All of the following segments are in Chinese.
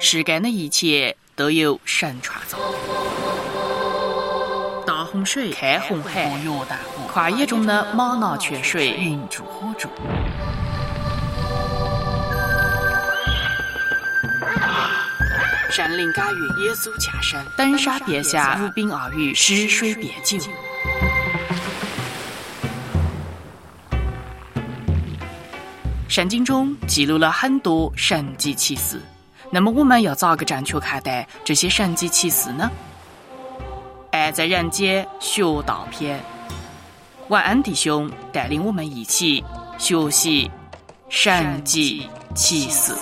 世间的一切都有神创造。大洪水，开红海，约旦河，旷野中的玛纳泉水，云柱火柱。山林感遇，耶稣降生，登山变下，无冰而雨，湿水变酒。圣经中记录了很多神迹奇事，那么我们要咋个正确看待这些神迹奇事呢？爱在人间学道篇，晚安弟兄带领我们一起学习神迹奇事。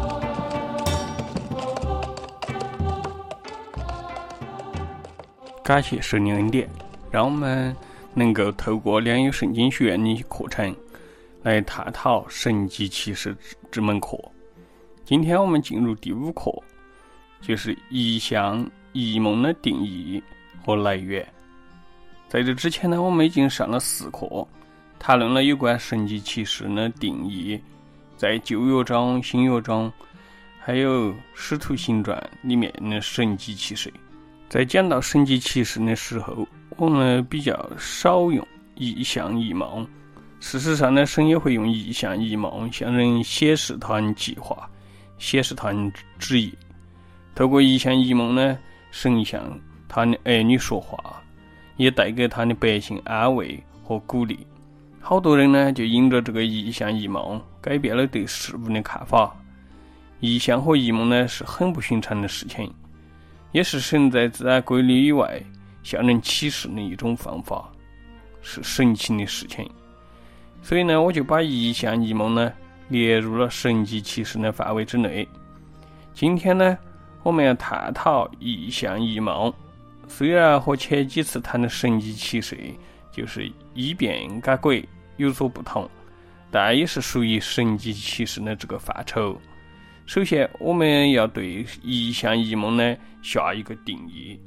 感谢圣灵恩典，让我们能够透过良友圣经学院的课程来探讨神迹奇事这门课。今天我们进入第5课，就是异象异梦的定义和来源。在这之前呢，我们已经上了4课，谈论了有关神迹奇事的定义，在旧约中、新约中，还有使徒行传里面的神迹奇事。在讲到神迹奇事的时候，我们比较少用异象异梦。事实上呢，神也会用异象异梦向人显示他的计划，显示他的旨意。透过异象异梦呢，神向他的儿女说话，也带给他的百姓安慰和鼓励。好多人呢，就因着这个异象异梦改变了对事物的看法。异象和异梦呢，是很不寻常的事情，也是神在自然规律以外向人启示的一种方法，是神奇的事情。所以呢，我就把异象异梦呢列入了神迹奇事的范围之内。今天呢，我们要探讨异象异梦，虽然和前几次谈的神迹奇事就是异变改轨有所不同，但也是属于神迹奇事的这个范畴。首先，我们要对异象异梦呢下一个定义。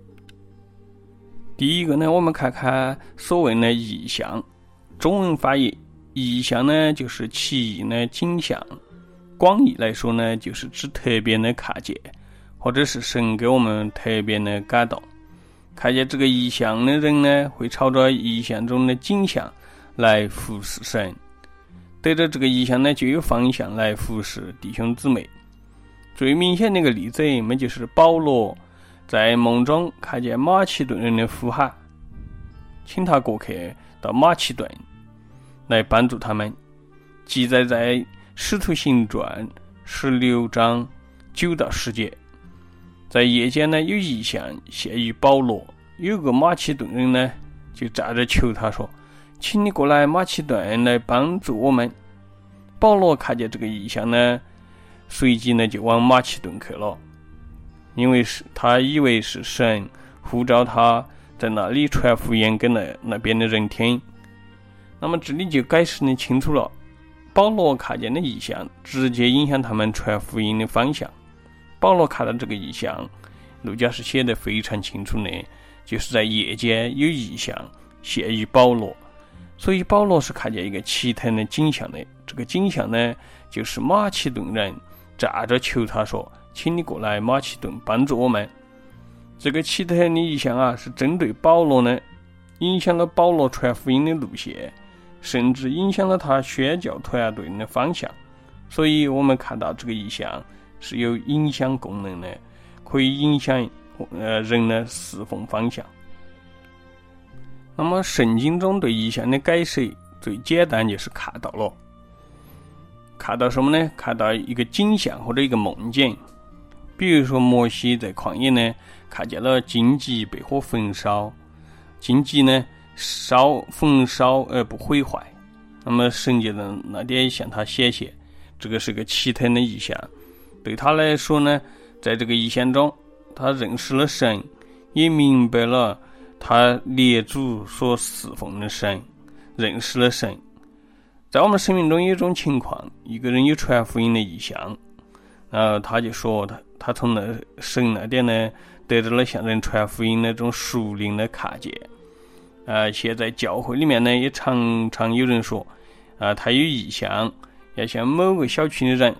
第一个呢，我们看看所谓的异象。中文翻译，异象呢就是奇异的景象，广义来说呢，就是指特别的看见，或者是神给我们特别的感动。看见这个异象的人呢，会朝着异象中的景象来服侍神，得着这个异象呢，就有方向来服侍弟兄姊妹。最明显的一个例子，那就是保罗在梦中看见马其顿人的呼喊，请他过去到马其顿来帮助他们，记载在使徒行传16章9到10节。在夜间呢，有异象现于保罗，有个马其顿人呢就站着求他说，请你过来马其顿来帮助我们。保罗看见这个异象呢，随即呢就往马其顿去了，因为他以为是神呼召他在那里传福音给那边的人听。那么这里就解释的清楚了，保罗看见的异象直接影响他们传福音的方向。保罗看到这个异象，路加是写得非常清楚的，就是在夜间有异象现于保罗，所以保罗是看见一个奇特的景象的。这个景象呢，就是马其顿人站着求他说，请你过来马其顿帮助我们。这个奇特的异象啊，是针对保罗呢，影响了保罗传福音的路线，甚至影响了他宣教团队的方向。所以我们看到这个异象是有影响功能的，可以影响人的侍奉方向。那么圣经中对异象的解释最简单，就是看到了。看到什么呢？看到一个景象或者一个梦境。比如说摩西在旷野呢，看见了荆棘被火焚烧，荆棘呢焚烧而不毁坏。那么神就在那点向他显现，这个是个奇特的异象。对他来说呢，在这个异象中，他认识了神，也明白了他列祖所侍奉的神，认识了神。在我们生命中有一种情况，一个人有传福音的异象，然后他就说他从神那点呢得到了向人传福音那种属灵的看见。现在教会里面呢也常常有人说他有异象，要向某个小区的人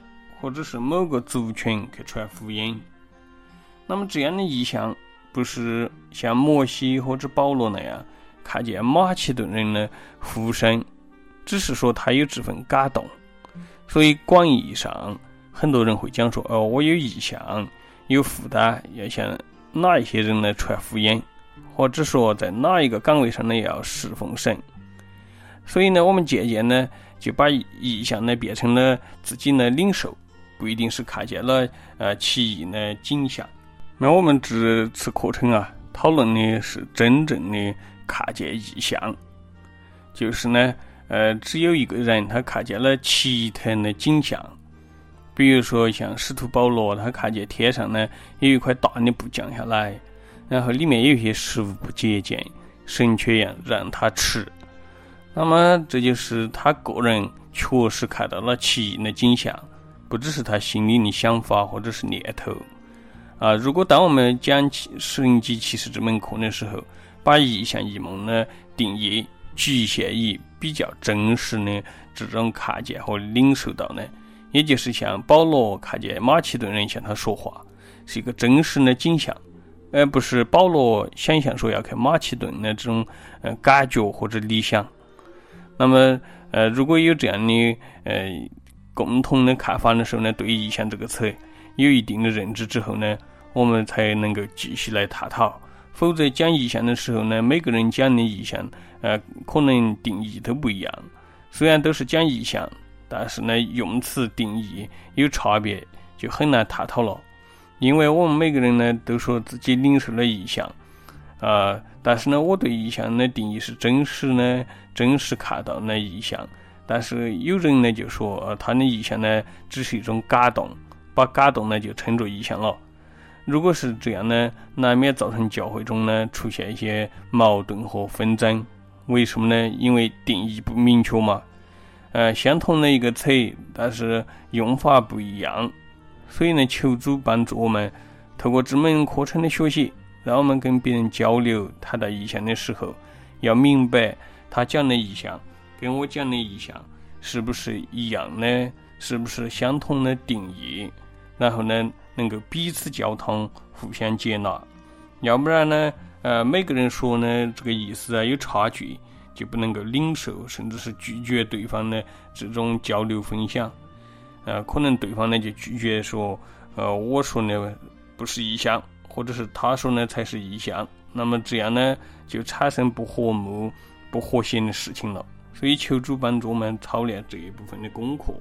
或者是某个族群去传福音。那么这样的意象不是像摩西或者保罗那样看见马其顿人的复生，只是说他有这份感动。所以广义意上，很多人会讲说，我有意向，有负担，要向哪一些人来传福音，或者说在哪一个岗位上呢要侍奉神。所以呢，我们渐渐呢就把意象呢变成了自己的领受，不一定是看见了奇异的景象。那我们这次课程讨论的是真正的看见异象，就是呢只有一个人他看见了奇特的景象。比如说像使徒保罗，他看见天上呢有一块大的布降下来，然后里面有一些食物不洁净，神却让他吃。那么这就是他个人确实看到了奇异的景象，不只是他心里的想法或者是念头如果当我们讲神迹奇事这门课的时候，把异象异梦的定义局限于比较真实的这种看见和领受到呢，也就是像保罗看见马其顿人向他说话，是一个真实的景象，而不是保罗想象说要看马其顿的这种感觉或者理想。那么如果有这样的共同的看法的时候呢，对异象这个词有一定的认知之后呢，我们才能够继续来探讨。否则讲异象的时候呢，每个人讲的异象可能定义都不一样，虽然都是讲异象，但是呢用词定义有差别，就很难探讨了。因为我们每个人呢都说自己领受了异象但是呢我对异象的定义是真实看到的异象，但是有人呢就说他的异象呢只是一种感动，把感动呢就称作异象了。如果是这样呢，难免造成教会中呢出现一些矛盾和纷争。为什么呢？因为定义不明确嘛。相同的一个词，但是用法不一样。所以呢，求主帮助我们透过这门课程的学习，让我们跟别人交流谈到异象的时候，要明白他讲的异象跟我讲的异象是不是一样的，是不是相同的定义，然后呢能够彼此交通，互相接纳。要不然呢每个人说呢这个意思有差距，就不能够领受，甚至是拒绝对方的这种交流分享。可能对方呢就拒绝说我说呢不是异象，或者是他说呢才是异象，那么这样呢就产生不和睦不和谐的事情了。所以求主帮助我们操练这一部分的功课。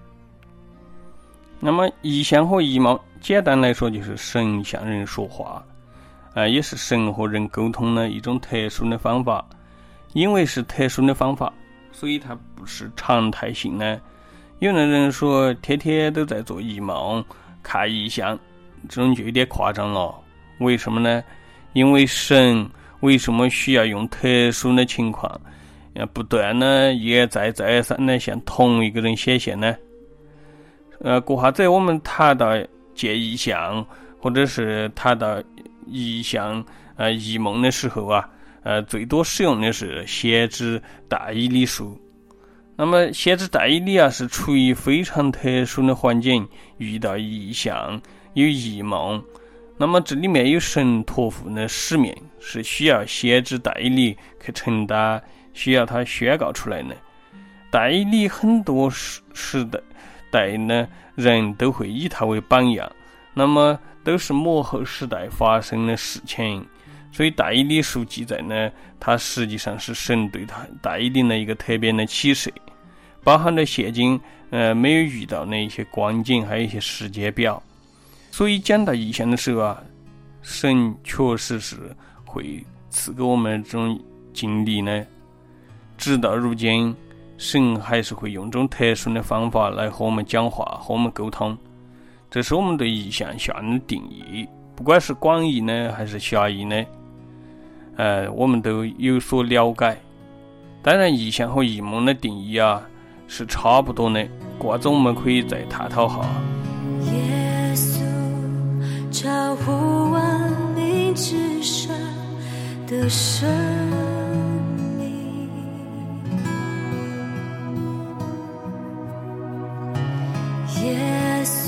那么异象和异梦简单来说就是神向人说话也是神和人沟通的一种特殊的方法。因为是特殊的方法，所以它不是常态性的。有的人说天天都在做异梦看异象，这种就有点夸张了。为什么呢？因为神为什么需要用特殊的情况不断的一再再三的向同一个人显现呢？过下子我们谈到见异象或者是谈到异象异梦的时候最多使用的是先知但以理书。那么先知但以理是处于非常特殊的环境，遇到异象有异梦，那么这里面有神托付的使命，是需要先知但以理去承担，需要他宣告出来的。但以理很多时代呢人都会以他为榜样，那么都是末后时代发生的事情。所以但以理书记载呢，它实际上是神对他但以理的一个特别的启示，包含了现今没有遇到的一些光景，还有一些时间表。所以讲到异象的时候神确实是会赐给我们这种经历呢。直到如今，神还是会用这种特殊的方法来和我们讲话，和我们沟通。这是我们对异象下的定义，不管是广义呢还是狭义呢我们都有所了解。当然异象和异梦的定义是差不多的，过子我们可以再探讨下。 耶稣超乎万民之上的生命，耶稣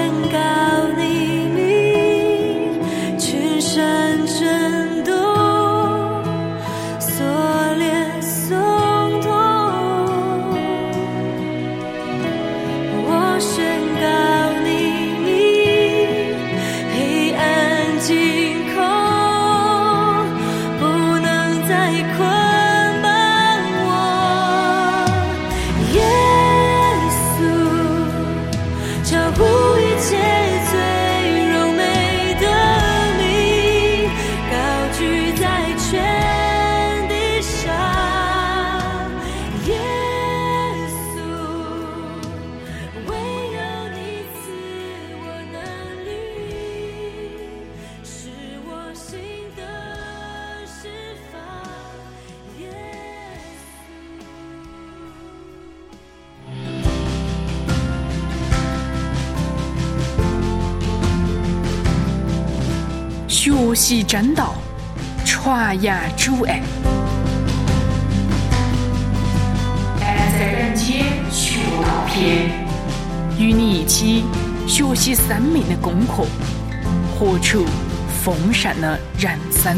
告你名，群山震动，锁链松动。我宣告你名，黑暗惊恐，不能再捆绑我。耶稣，超乎一切最柔美的名，高举在全地上。耶稣，唯有你赐我能力，使我心得释放。耶学习真道，传扬主爱。爱在人间学道篇，与你一起学习生命的功课，活出丰盛的人生。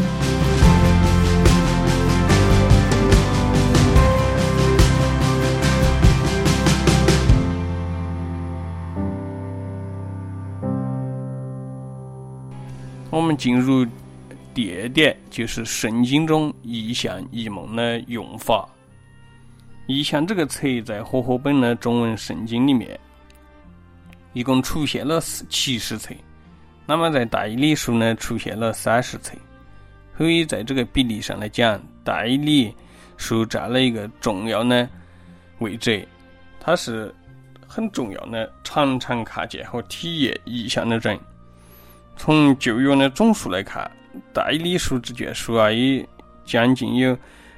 我们进入第二点，就是圣经中异象异梦的用法。异象这个词在和合本的中文圣经里面一共出现了70次，那么在但以理书呢出现了30次。所以在这个比例上来讲，但以理书占了一个重要的位置，它是很重要的常常看见和体验异象的人。从旧约的总数来看，但以理书这卷书啊，也将近有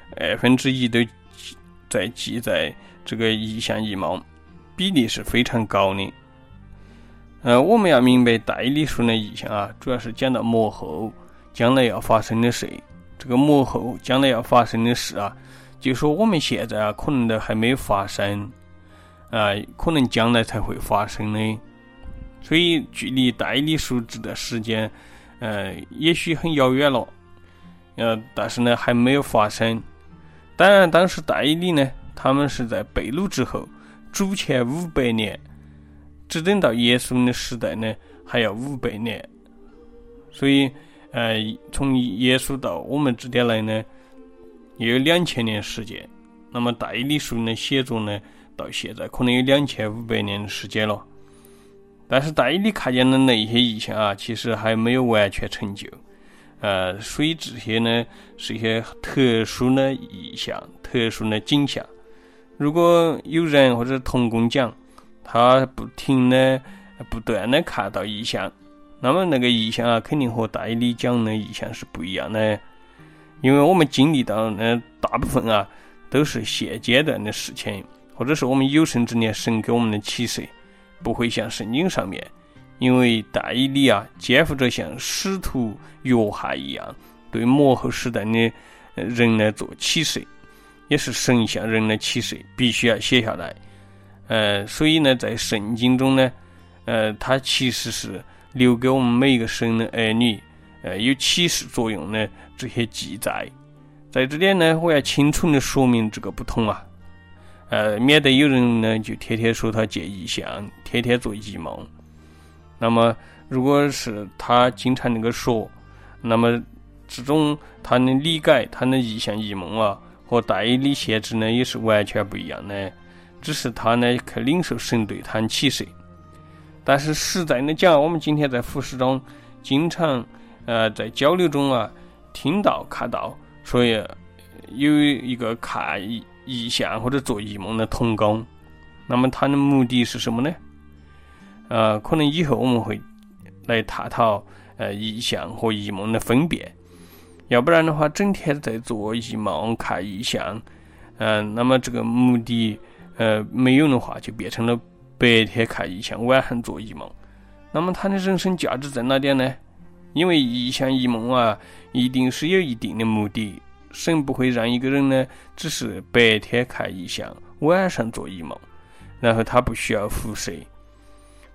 1/2都在记载这个异象异梦，比例是非常高的。我们要明白但以理书的异象啊，主要是讲到末后将来要发生的事。这个末后将来要发生的事啊，就说我们现在啊可能都还没有发生，可能将来才会发生的。所以距离但以理书制的时间也许很遥远了，但是呢还没有发生。当然当时但以理呢，他们是在被掳之后主前500年，只等到耶稣的时代呢还要500年。所以从耶稣到我们之间来呢也有2000年时间。那么但以理书的写作呢到现在可能有2500年的时间了。但是但以理看见的那一些异象啊，其实还没有完全成就，所以这些呢是一些特殊的异象、特殊的景象。如果有人或者同工讲，他不断的看到异象，那么那个异象啊，肯定和但以理讲的异象是不一样的。因为我们经历到的大部分啊，都是现阶段的事情，或者是我们有生之年神给我们的启示。不会像圣经上面，因为但以理啊肩负着像使徒约翰一样对末后时代的人来做启示，也是神向人的启示，必须要写下来。所以呢在圣经中呢它其实是留给我们每一个神的儿女有启示作用的这些记载。在这点呢我要清楚的说明这个不同啊，免得有人呢就天天说他见异象，天天做异梦。那么如果是他经常那个说，那么这种他的理解，他的异象异梦啊，和但以理先知呢也是完全不一样的，只是他呢去领受神对他的启示。但是实在的讲，我们今天在服事中经常在交流中啊听到看到，所以有一个看异象或者做异梦的同工，那么他的目的是什么呢？可能以后我们会来探讨异象和异梦的分辨。要不然的话，整天在做异梦看异象，那么这个目的没有的话，就变成了白天看异象，晚上做异梦。那么他的人生价值在哪点呢？因为异象异梦啊，一定是有一定的目的。神不会让一个人呢只是白天看异象，晚上做异梦，然后他不需要服侍。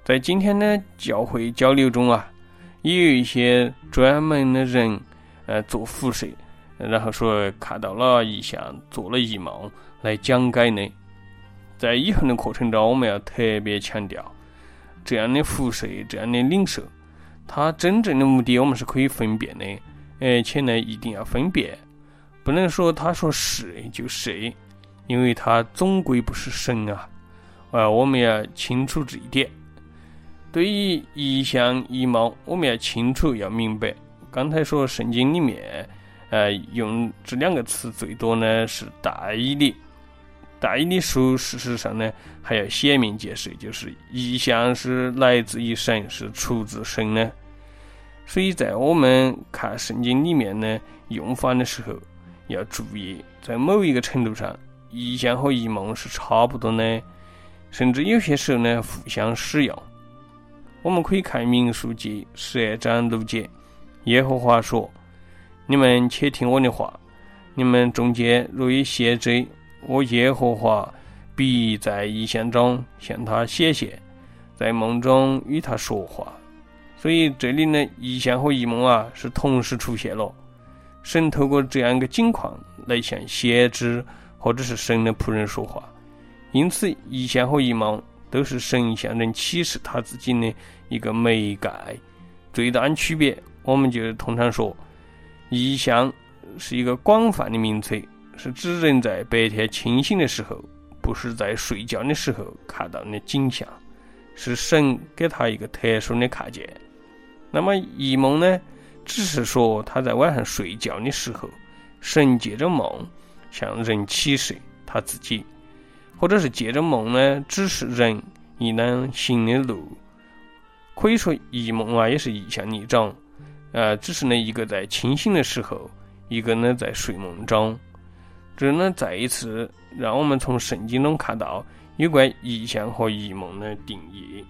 在今天的教会交流中啊，也有一些专门的人做辐射，然后说看到了异象，做了异梦来讲解呢。在以后的课程中，我们要特别强调这样的辐射，这样的领受，它真正的目的我们是可以分辨的，而且呢一定要分辨，不能说他说是就是，因为他总归不是神啊。我们要清楚这一点。对于异象异梦，我们要清楚要明白。刚才说圣经里面用这两个词最多呢是大义理。大义理书事实上呢还要显明解释，就是异象是来自于神，是出自神呢。所以在我们看圣经里面呢用法的时候要注意，在某一个程度上异象和异梦是差不多的，甚至有些时候呢互相使用。我们可以看民数记12章6节，耶和华说：你们且听我的话，你们中间若有先知，我耶和华必在异象中向他显现，在梦中与他说话。所以这里呢异象和异梦啊是同时出现了，神透过这样一个境况来向先知或者是神的仆人说话。因此异象和异梦都是神向人启示他自己的一个媒介。最大的区别，我们就通常说异象是一个广泛的名词，是指人在白天清醒的时候，不是在睡觉的时候看到的景象，是神给他一个特殊的看见。那么异梦呢，只是说他在晚上睡觉的时候，神借着梦向人启示他自己，或者是借着梦呢指示人一辆行的路。可以说异梦啊也是异象的一种，只是呢一个在清醒的时候，一个呢在睡梦中。这呢再一次让我们从圣经中看到有关异象和异梦的定义。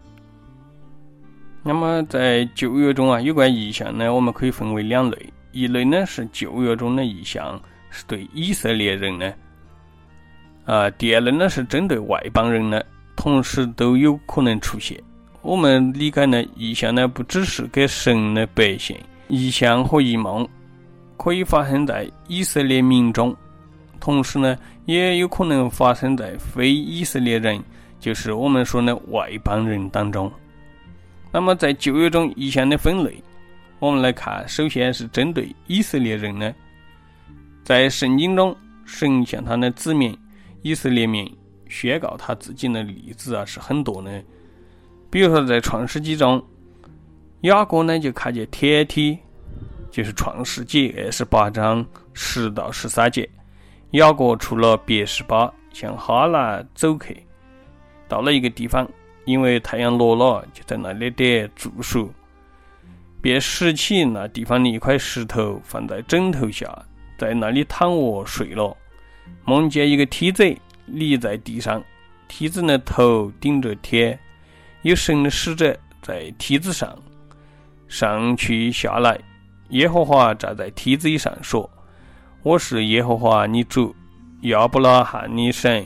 那么在旧约中啊，有关异象呢我们可以分为两类，一类呢是旧约中的异象，是对以色列人呢第二类呢是针对外邦人呢，同时都有可能出现。我们理解呢异象呢不只是给神的百姓，异象和异梦可以发生在以色列民中，同时呢也有可能发生在非以色列人，就是我们说的外邦人当中。那么在旧约中异象的分类，我们来看，首先是针对以色列人呢，在圣经中神向他的子民以色列民宣告他自己的例子啊是很多的。比如说在创世纪中，雅各呢就看见天体，就是创世纪28章10到13节，雅各出了别是巴，向哈兰走去，到了一个地方，因为太阳落了，就在那里点住宿，便拾起那地方的一块石头放在枕头下，在那里躺卧睡了。梦见一个梯子立在地上，梯子的头顶着天，有神的使者在梯子上上去下来。耶和华站在梯子上说：我是耶和华你主，亚伯拉罕你神，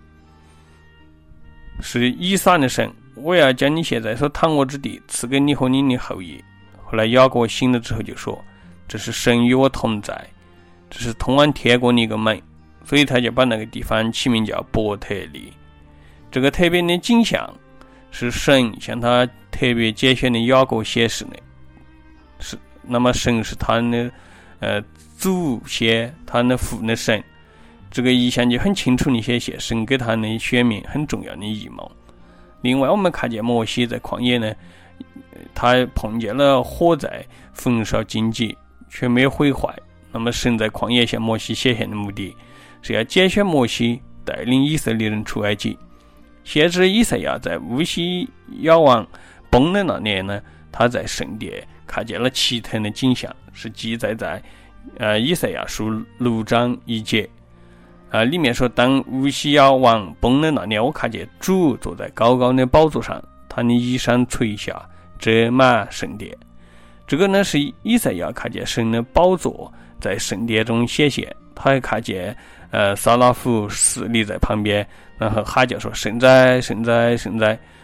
是以撒的神，我要将你现在所躺卧之地赐给你和你的后裔。后来雅各醒了之后就说：这是神与我同在，这是通往天国的一个门。所以他就把那个地方起名叫伯特利。这个特别的景象是神向他特别拣选的雅各显示的，是那么神是他的祖先，他的父的神。这个意象就很清楚地显现神给他的选民很重要的异梦。另外我们看见摩西在旷野呢，他碰见了火在焚烧荆棘，却没有毁坏。那么神在旷野向摩西显现的目的是要拣选摩西带领以色列人出埃及。先知以赛亚在乌西雅王崩的那年呢，他在圣殿看见了奇特的景象，是记载在以赛亚书6章1节里面说：当乌西雅王崩的那年，我看见主坐在高高的宝座上，他的衣裳垂下，遮满圣殿。这个呢是以赛亚看见神的宝座在圣殿中显现，他还看见撒拉弗侍立在旁边，然后喊叫说：圣哉圣哉圣哉，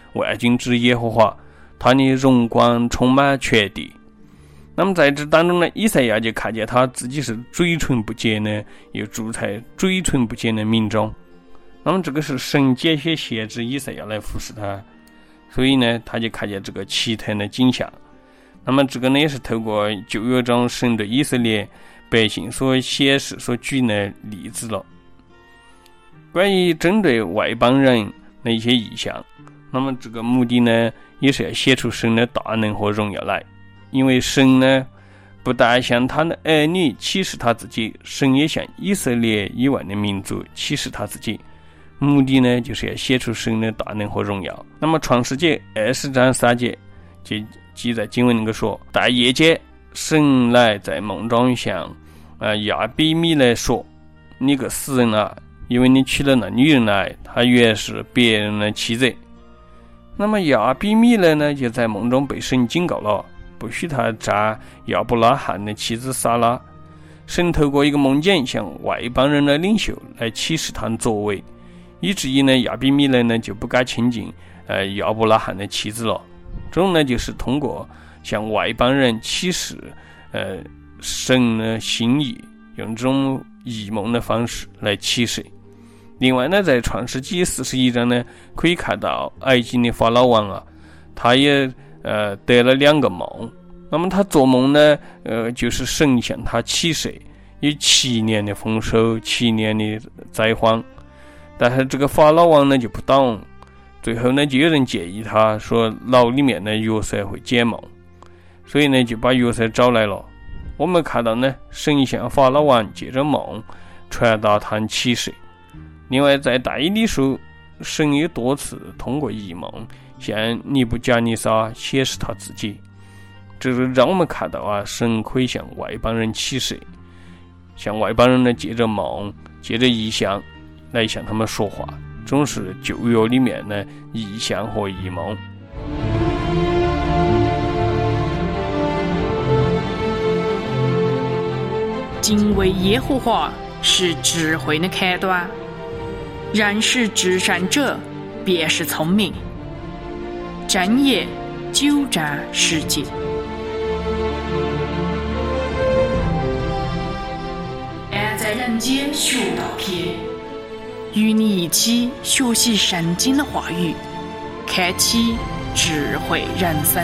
万军之耶和华，他的荣光充满全地。那么在这当中呢，以赛亚就看见他自己是嘴唇不洁呢，又住在嘴唇不洁的民中。那么这个是神拣选先知以赛亚来服侍他，所以呢，他就看见这个奇特的景象。那么这个呢，也是透过旧约中神对以色列百姓所显示、所举的例子了。关于针对外邦人的一些意象，那么这个目的呢，也是要显出神的大能和荣耀来。因为神呢，不但向他的儿女启示他自己，神也向以色列以外的民族启示他自己。目的呢，就是要显出神的大能和荣耀。那么创世纪20章3节就记载经文那个说，在夜间，神来在梦中向亚比米勒说，你个死人啊，因为你娶了那女人来，她原是别人的妻子。那么亚比米勒呢，就在梦中被神警告了，不许他占亚伯拉罕的妻子撒拉。神透过一个梦境向外邦人的领袖来启示他的作为，以至于呢亚比米勒呢就不敢亲近亚伯拉罕的妻子了。这种呢就是通过向外邦人启示神的心意，用这种异梦的方式来启示。另外呢，在创世纪41章呢，可以看到埃及的法老王啊，他也得了2个梦。那么他做梦呢，就是神向他启示有7年的丰收，7年的灾荒。但是这个法老王呢就不懂，最后呢就有人建议他说，牢里面的约瑟会解梦，所以呢就把约瑟找来了。我们看到呢，神向法老王借着梦传达他的启示。另外在但以理书，神也多次通过异梦向尼布甲尼撒显示他自己。这是让我们看到啊，神可以向外邦人启示，向外邦人呢借着梦，借着异象来向他们说话。这种是旧约里面的异象和异梦。 敬畏耶和华是智慧的开端，然是至善者便是聪明。箴言9章10节。爱在人间学道篇，与你一起学习圣经的话语，开启智慧人生。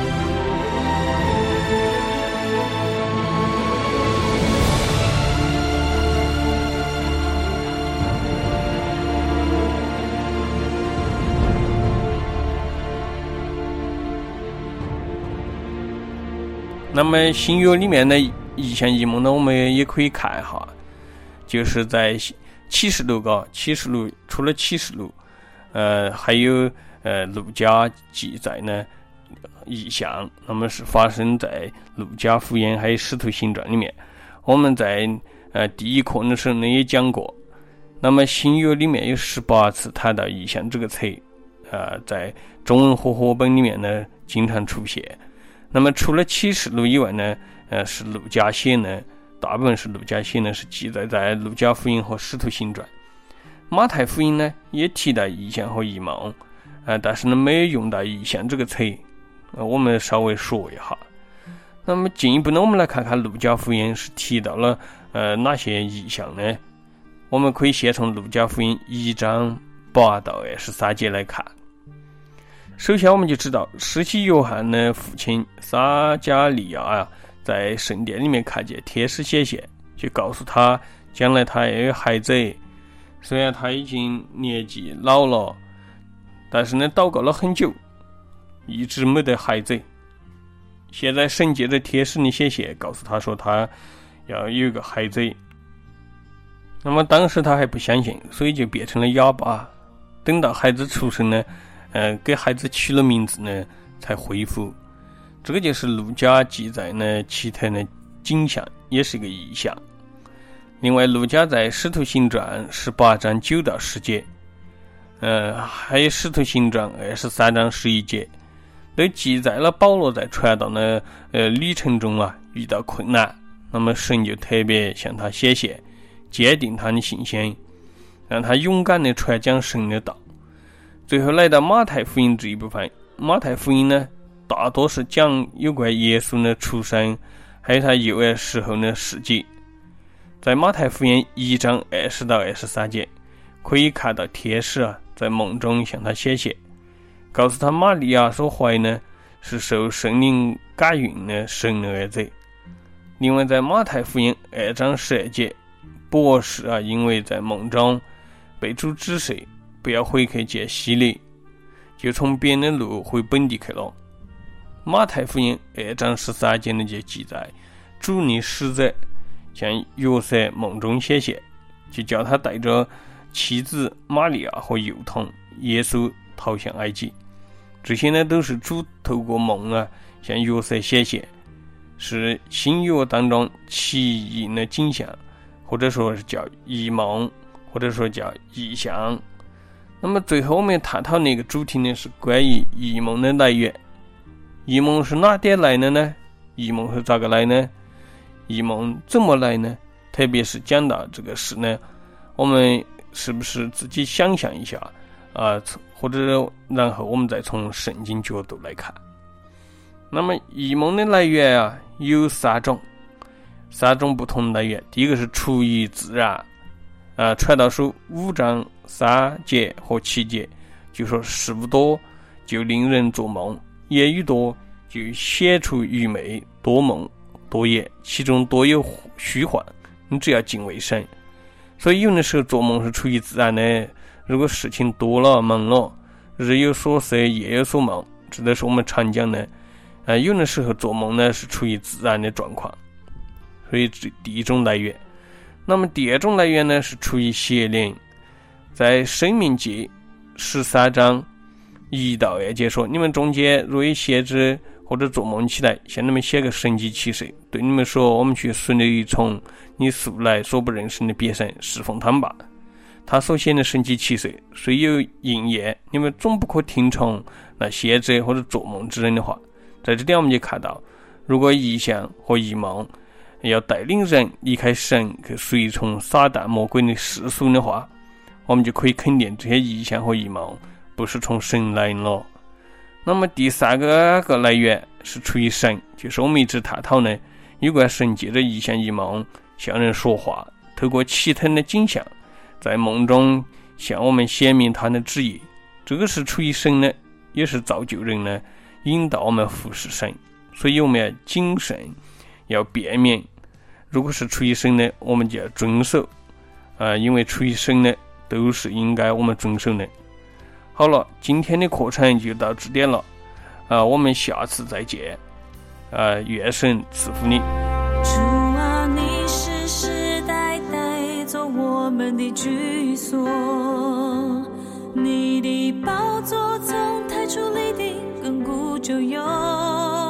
那么新约里面的异象异梦呢，我们也可以看一下，就是在启示录除了启示录，还有路加记载呢异象，那么是发生在路加福音还有使徒行传里面。我们在第一课的时候呢也讲过。那么新约里面有18次谈到异象这个词，在中文和合本里面呢经常出现。那么除了启示录以外呢，是路加写呢，大部分是路加写呢，是记载在路加福音和使徒行传。马太福音呢也提到异象和异梦，但是呢没有用到异象这个词，我们稍微说一下。那么进一步呢，我们来看看路加福音是提到了哪些异象呢？我们可以先从路加福音1章8到23节来看。首先我们就知道，施洗约翰的父亲撒加利亚在圣殿里面看见天使显现，就告诉他将来他要有孩子。虽然他已经年纪老了，但是呢祷告了很久，一直没得孩子。现在神借着天使的显现告诉他说他要有一个孩子。那么当时他还不相信，所以就变成了哑巴。等到孩子出生呢，给孩子取了名字呢，才恢复。这个就是路加记载呢奇特的景象，也是一个异象。另外，路加在使徒行传18章9到10节，还有使徒行传23章11节，都记载了保罗在传道的旅程中遇到困难，那么神就特别向他显现，坚定他的信心，让他勇敢地传讲神的道。 最后来到马太福音这一部分，马太福音呢，大多是讲有关耶稣的出生，还有他幼儿时候的事迹。在马太福音1章20到23节，可以看到天使在梦中向他显现，告诉他玛利亚所怀呢是受圣灵感孕的神的儿子。另外在马太福音2章12节，博士因为在梦中被主指示不要回去见希律，就从别的路回本地去了。马太福音2章13节的就记载，主的使者向约瑟梦中显现，就叫他带着妻子玛利亚和幼童耶稣逃向埃及。这些呢都是主透过梦向约瑟显现，是新约当中奇异的景象，或者说是叫异梦，或者说叫异象。那么最后我们探讨那个主题呢，是关于异梦的来源。异梦是哪点来的呢？异梦是咋个来呢？异梦怎么来呢？特别是讲到这个事呢，我们是不是自己想象一下或者然后我们再从圣经角度来看。那么异梦的来源有三种不同的来源。第一个是出于自然，传道书5章3节和7节就说，事物多就令人做梦，言语多就显出愚昧，多梦多言，其中多有虚幻，你只要敬畏神。所以有的时候做梦是出于自然的，如果事情多了忙了，日有所思夜有所梦，这都是我们常讲的。有的时候做梦呢是出于自然的状况，所以这第一种来源。那么第二种来源呢是出于邪灵。在申命记13章1到2节说，你们中间若有先知或者做梦起来，向你们写个神迹奇事，对你们说，我们去顺利从你素来所不认识的别神侍奉他们吧。他所显的神迹奇事虽有应验，你们总不可听从那先知或者做梦之人的话。在这点我们就看到，如果异象和异梦要带领人离开神去随从撒旦魔鬼的世俗的话，我们就可以肯定这些异象和异梦不是从神来了。那么第三个来源是出于神，就是我们一直探讨呢，有关神借着异象异梦向人说话，透过奇特的景象在梦中向我们显明他的旨意。这个是出于神呢，也是造就人呢，引导我们服侍神。所以我们要谨慎，要辨明，如果是出于神的，我们就要遵守因为出于神的都是应该我们遵守的。好了，今天的课程就到这点了我们下次再见愿神赐福你。 主啊，你世世代代做我们的居所，你的宝座从太初立定，亘古就有。